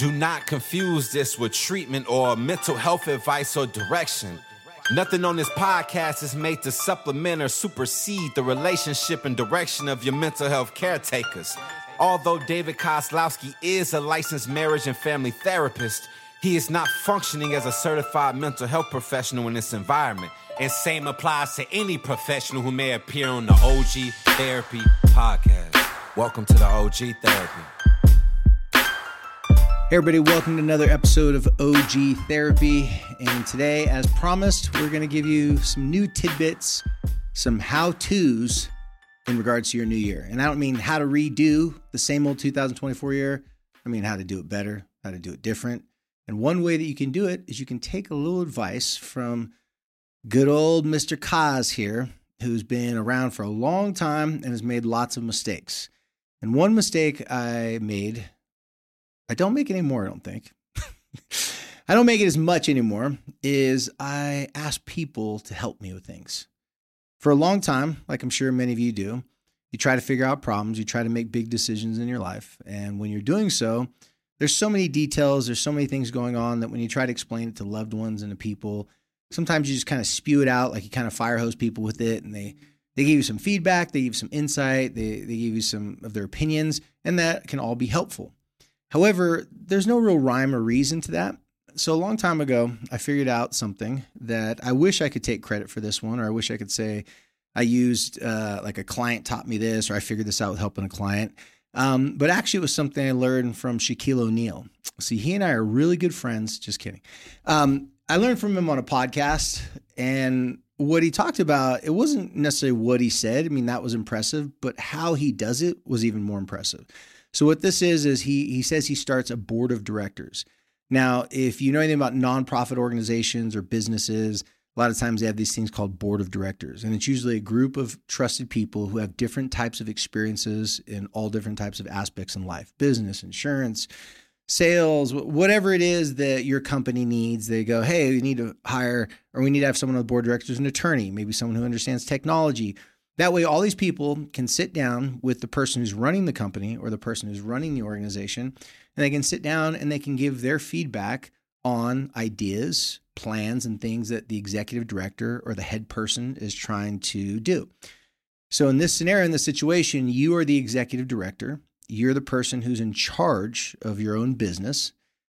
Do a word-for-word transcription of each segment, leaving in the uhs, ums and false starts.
Do not confuse this with treatment or mental health advice or direction. Nothing on this podcast is made to supplement or supersede the relationship and direction of your mental health caretakers. Although David Kozlowski is a licensed marriage and family therapist, he is not functioning as a certified mental health professional in this environment. And same applies to any professional who may appear on the O G Therapy podcast. Welcome to the O G Therapy. Hey everybody, welcome to another episode of O G Therapy. And today, as promised, we're going to give you some new tidbits, some how-tos in regards to your new year. And I don't mean how to redo the same old two thousand twenty-four year. I mean how to do it better, how to do it different. And one way that you can do it is you can take a little advice from good old Mister Koz here, who's been around for a long time and has made lots of mistakes. And one mistake I made, I don't make it anymore, I don't think. I don't make it as much anymore, is I ask people to help me with things. For a long time, like I'm sure many of you do, you try to figure out problems, you try to make big decisions in your life. And when you're doing so, there's so many details, there's so many things going on that when you try to explain it to loved ones and to people, sometimes you just kind of spew it out, like you kind of fire hose people with it, and they, they give you some feedback, they give you some insight, they, they give you some of their opinions, and that can all be helpful. However, there's no real rhyme or reason to that. So a long time ago, I figured out something that I wish I could take credit for this one, or I wish I could say I used uh, like a client taught me this, or I figured this out with helping a client. Um, but actually it was something I learned from Shaquille O'Neal. See, he and I are really good friends. Just kidding. Um, I learned from him on a podcast, and what he talked about, it wasn't necessarily what he said. I mean, that was impressive, but how he does it was even more impressive. So what this is, is he he says he starts a board of directors. Now, if you know anything about nonprofit organizations or businesses, a lot of times they have these things called board of directors. And it's usually a group of trusted people who have different types of experiences in all different types of aspects in life, business, insurance, sales, whatever it is that your company needs. They go, hey, we need to hire, or we need to have someone on the board of directors, an attorney, maybe someone who understands technology. That way, all these people can sit down with the person who's running the company or the person who's running the organization, and they can sit down and they can give their feedback on ideas, plans, and things that the executive director or the head person is trying to do. So in this scenario, in this situation, you are the executive director. You're the person who's in charge of your own business.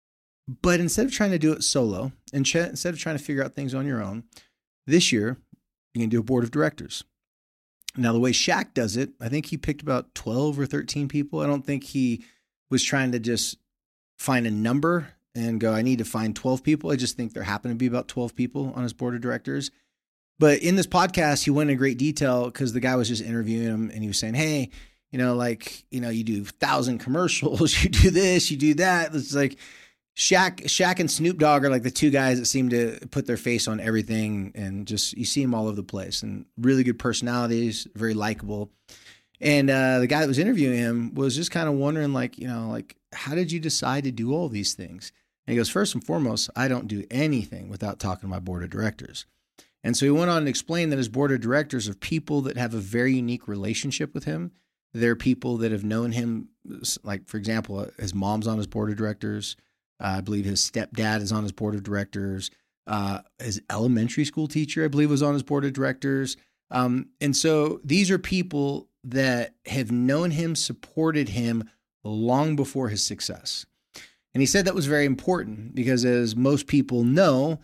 But instead of trying to do it solo, and ch- instead of trying to figure out things on your own, this year, you can do a board of directors. Now, the way Shaq does it, I think he picked about twelve or thirteen people. I don't think he was trying to just find a number and go, I need to find twelve people. I just think there happened to be about twelve people on his board of directors. But in this podcast, he went into great detail because the guy was just interviewing him and he was saying, hey, you know, like, you know, you do a thousand commercials, you do this, you do that. It's like Shaq, Shaq and Snoop Dogg are like the two guys that seem to put their face on everything, and just, you see them all over the place, and really good personalities, very likable. And uh, the guy that was interviewing him was just kind of wondering, like, you know, like, how did you decide to do all these things? And he goes, first and foremost, I don't do anything without talking to my board of directors. And so he went on to explain that his board of directors are people that have a very unique relationship with him. They're people that have known him, like, for example, his mom's on his board of directors. Uh, I believe his stepdad is on his board of directors. Uh, his elementary school teacher, I believe, was on his board of directors. Um, and so these are people that have known him, supported him long before his success. And he said that was very important because, as most people know,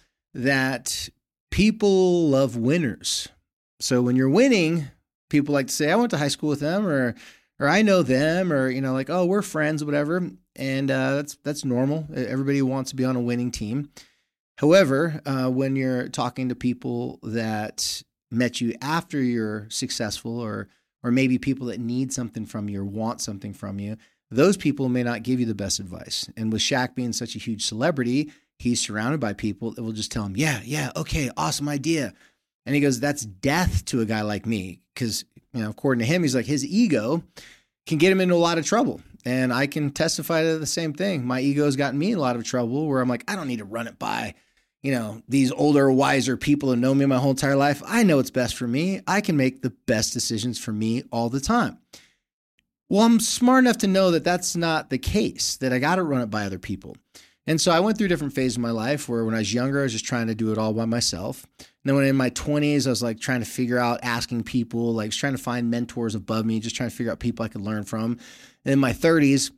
that people love winners. So when you're winning, people like to say, I went to high school with them, or or I know them, or, you know, like, oh, we're friends, whatever. And uh, that's that's normal. Everybody wants to be on a winning team. However, uh, when you're talking to people that met you after you're successful, or or maybe people that need something from you or want something from you, those people may not give you the best advice. And with Shaq being such a huge celebrity, he's surrounded by people that will just tell him, yeah, yeah, okay, awesome idea. And he goes, that's death to a guy like me. Because, you know, according to him, he's like, his ego can get him into a lot of trouble. And I can testify to the same thing. My ego's gotten me in a lot of trouble where I'm like, I don't need to run it by, you know, these older, wiser people who know me my whole entire life. I know what's best for me. I can make the best decisions for me all the time. Well, I'm smart enough to know that that's not the case, that I got to run it by other people. And so I went through different phases of my life where when I was younger, I was just trying to do it all by myself. And then when in my twenties, I was like trying to figure out asking people, like trying to find mentors above me, just trying to figure out people I could learn from. And in my thirties,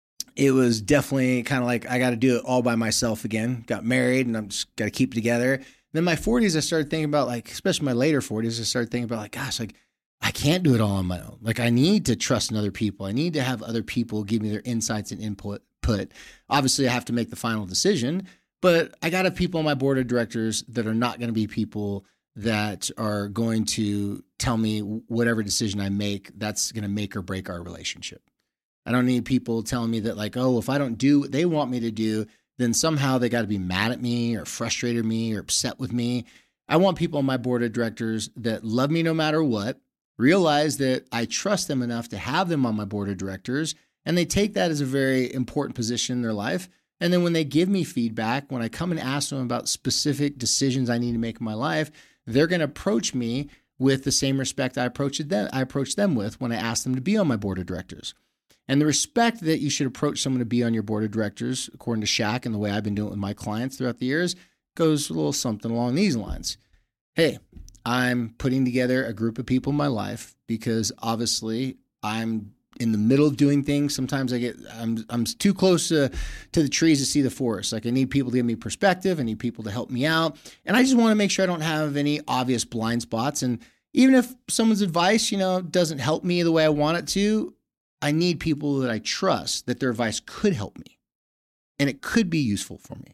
it was definitely kind of like I got to do it all by myself again. Got married and I'm just got to keep it together. And then my forties, I started thinking about like, especially my later forties, I started thinking about like, gosh, like I can't do it all on my own. Like I need to trust in other people. I need to have other people give me their insights and input. Put. Obviously, I have to make the final decision, but I got to have people on my board of directors that are not going to be people that are going to tell me whatever decision I make, that's going to make or break our relationship. I don't need people telling me that like, oh, if I don't do what they want me to do, then somehow they got to be mad at me or frustrated me or upset with me. I want people on my board of directors that love me no matter what, realize that I trust them enough to have them on my board of directors, and they take that as a very important position in their life. And then when they give me feedback, when I come and ask them about specific decisions I need to make in my life, they're going to approach me with the same respect I approached them, I approached them with when I asked them to be on my board of directors. And the respect that you should approach someone to be on your board of directors, according to Shaq and the way I've been doing it with my clients throughout the years, goes a little something along these lines. Hey, I'm putting together a group of people in my life because obviously I'm in the middle of doing things. Sometimes I get, I'm I'm too close to, to the trees to see the forest. Like I need people to give me perspective. I need people to help me out. And I just want to make sure I don't have any obvious blind spots. And even if someone's advice, you know, doesn't help me the way I want it to, I need people that I trust that their advice could help me and it could be useful for me.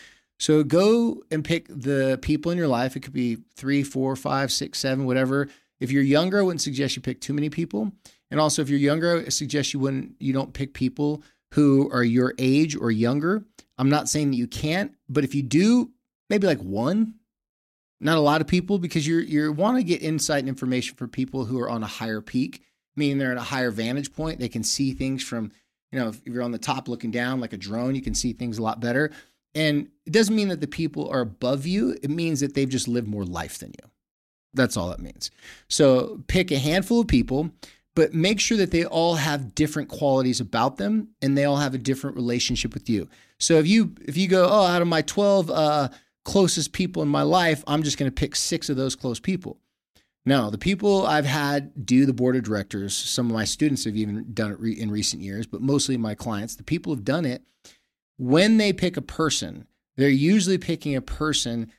So go and pick the people in your life. It could be three, four, five, six, seven, whatever. If you're younger, I wouldn't suggest you pick too many people. And also, if you're younger, I suggest you wouldn't, you don't pick people who are your age or younger. I'm not saying that you can't, but if you do, maybe like one, not a lot of people, because you're you want to get insight and information for people who are on a higher peak, meaning they're at a higher vantage point. They can see things from, you know, if you're on the top looking down like a drone, you can see things a lot better. And it doesn't mean that the people are above you. It means that they've just lived more life than you. That's all that means. So pick a handful of people, but make sure that they all have different qualities about them and they all have a different relationship with you. So if you if you go, oh, out of my twelve uh, closest people in my life, I'm just going to pick six of those close people. No, the people I've had do the board of directors, some of my students have even done it re- in recent years, but mostly my clients, the people who've done it, when they pick a person, they're usually picking a person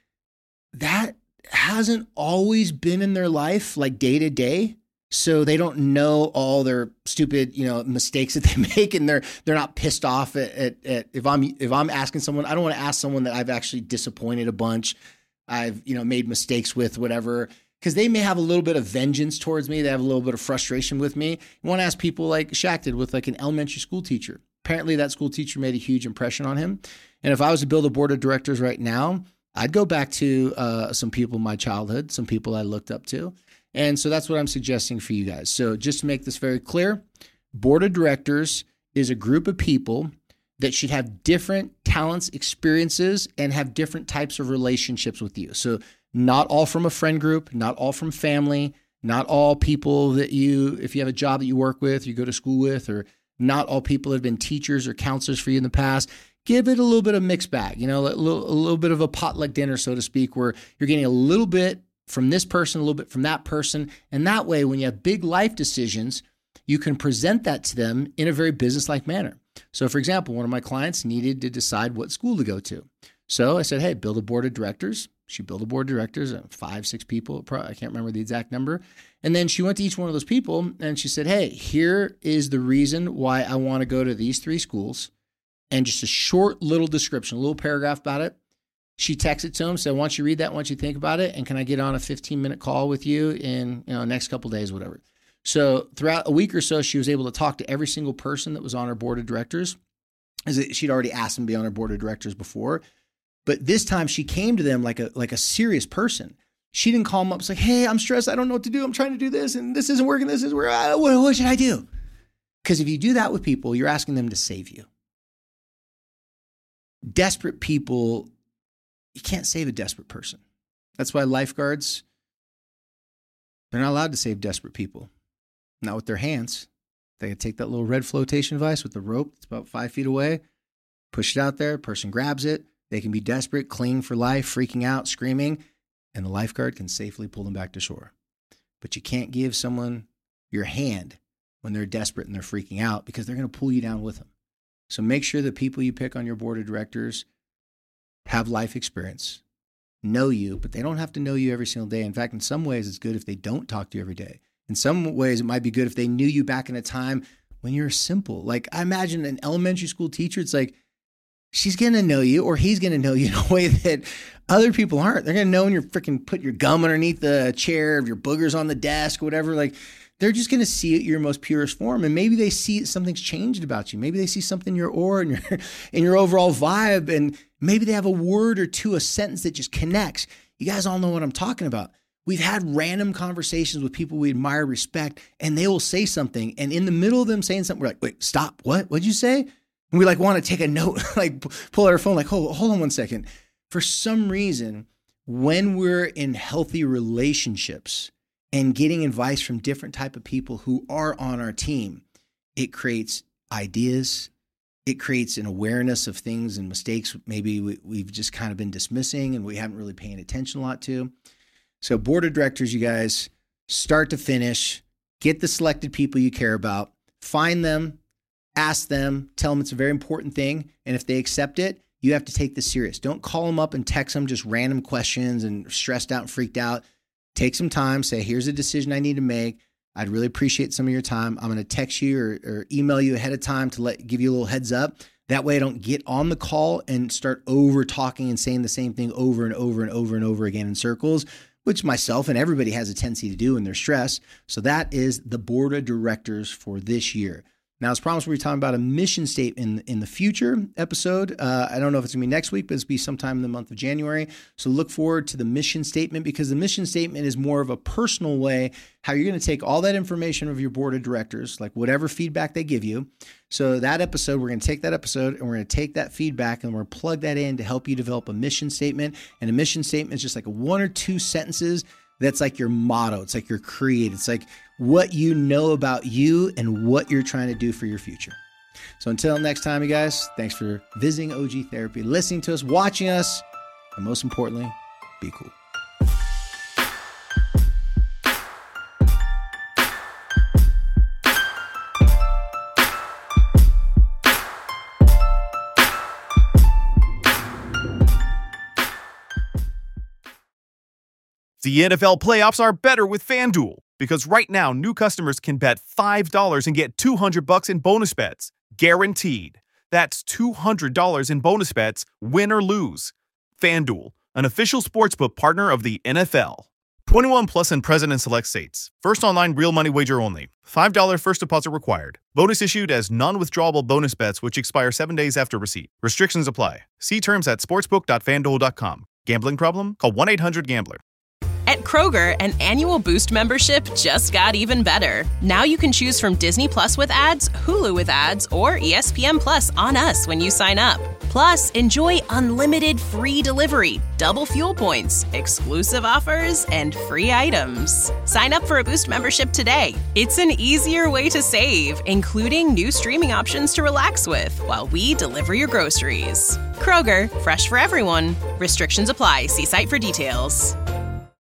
that hasn't always been in their life, like day to day. So they don't know all their stupid, you know, mistakes that they make, and they're they're not pissed off at, at, at if I'm if I'm asking someone, I don't want to ask someone that I've actually disappointed a bunch, I've you know made mistakes with, whatever, because they may have a little bit of vengeance towards me, they have a little bit of frustration with me. You want to ask people like Shaq did with like an elementary school teacher. Apparently, that school teacher made a huge impression on him, and if I was to build a board of directors right now, I'd go back to uh, some people in my childhood, some people I looked up to. And so that's what I'm suggesting for you guys. So just to make this very clear, board of directors is a group of people that should have different talents, experiences, and have different types of relationships with you. So not all from a friend group, not all from family, not all people that you, if you have a job that you work with, you go to school with, or not all people that have been teachers or counselors for you in the past. Give it a little bit of mixed bag, you know, a little, a little bit of a potluck dinner, so to speak, where you're getting a little bit from this person, a little bit from that person. And that way, when you have big life decisions, you can present that to them in a very business-like manner. So for example, one of my clients needed to decide what school to go to. So I said, hey, build a board of directors. She built a board of directors, five, six people. I can't remember the exact number. And then she went to each one of those people and she said, hey, here is the reason why I want to go to these three schools. And just a short little description, a little paragraph about it. She texted to him, said, why don't you read that? Why don't you think about it? And can I get on a fifteen minute call with you in you know next couple of days, whatever. So throughout a week or so, she was able to talk to every single person that was on her board of directors. She'd already asked them to be on her board of directors before. But this time she came to them like a like a serious person. She didn't call them up. It's like, hey, I'm stressed. I don't know what to do. I'm trying to do this and this isn't working. This is where, I, what, what should I do? Because if you do that with people, you're asking them to save you. Desperate people, you can't save a desperate person. That's why lifeguards, they're not allowed to save desperate people. Not with their hands. They take that little red flotation device with the rope. It's about five feet away. Push it out there. Person grabs it. They can be desperate, clinging for life, freaking out, screaming, and the lifeguard can safely pull them back to shore. But you can't give someone your hand when they're desperate and they're freaking out because they're going to pull you down with them. So make sure the people you pick on your board of directors have life experience, know you, but they don't have to know you every single day. In fact, in some ways, it's good if they don't talk to you every day. In some ways, it might be good if they knew you back in a time when you were simple. Like, I imagine an elementary school teacher, it's like, she's going to know you or he's going to know you in a way that other people aren't. They're going to know when you're freaking put your gum underneath the chair, if your boogers on the desk, whatever. Like, they're just going to see it your most purest form. And maybe they see something's changed about you. Maybe they see something in your aura and your, in your overall vibe. And maybe they have a word or two, a sentence that just connects. You guys all know what I'm talking about. We've had random conversations with people we admire, respect, and they will say something. And in the middle of them saying something, we're like, wait, stop. What? What'd you say? And we like want to take a note, like pull out our phone, like, hold, hold on one second. For some reason, when we're in healthy relationships and getting advice from different type of people who are on our team, it creates ideas. It creates an awareness of things and mistakes maybe we, we've just kind of been dismissing and we haven't really paying attention a lot to. So board of directors, you guys, start to finish, get the selected people you care about, find them, ask them, tell them it's a very important thing. And if they accept it, you have to take this serious. Don't call them up and text them just random questions and stressed out and freaked out. Take some time, say, here's a decision I need to make. I'd really appreciate some of your time. I'm going to text you or, or email you ahead of time to let give you a little heads up. That way I don't get on the call and start over talking and saying the same thing over and over and over and over again in circles, which myself and everybody has a tendency to do in their stress. So that is the board of directors for this year. Now, as promised, we're talking about a mission statement in, in the future episode. Uh, I don't know if it's going to be next week, but it's going to be sometime in the month of January. So look forward to the mission statement because the mission statement is more of a personal way how you're going to take all that information of your board of directors, like whatever feedback they give you. So that episode, we're going to take that episode and we're going to take that feedback and we're going to plug that in to help you develop a mission statement. And a mission statement is just like a one or two sentences that's like your motto. It's like your creed. It's like what you know about you and what you're trying to do for your future. So until next time, you guys, thanks for visiting O G Therapy, listening to us, watching us, and most importantly, be cool. The N F L playoffs are better with FanDuel because right now new customers can bet five dollars and get two hundred bucks in bonus bets, guaranteed. That's two hundred dollars in bonus bets, win or lose. FanDuel, an official sportsbook partner of the N F L. twenty-one plus and present in select states. First online real money wager only. five dollars first deposit required. Bonus issued as non-withdrawable bonus bets which expire seven days after receipt. Restrictions apply. See terms at sportsbook dot fan duel dot com. Gambling problem? Call one eight hundred gambler. At Kroger, an annual Boost membership just got even better. Now you can choose from Disney Plus with ads, Hulu with ads, or E S P N Plus on us when you sign up. Plus, enjoy unlimited free delivery, double fuel points, exclusive offers, and free items. Sign up for a Boost membership today. It's an easier way to save, including new streaming options to relax with while we deliver your groceries. Kroger, fresh for everyone. Restrictions apply. See site for details.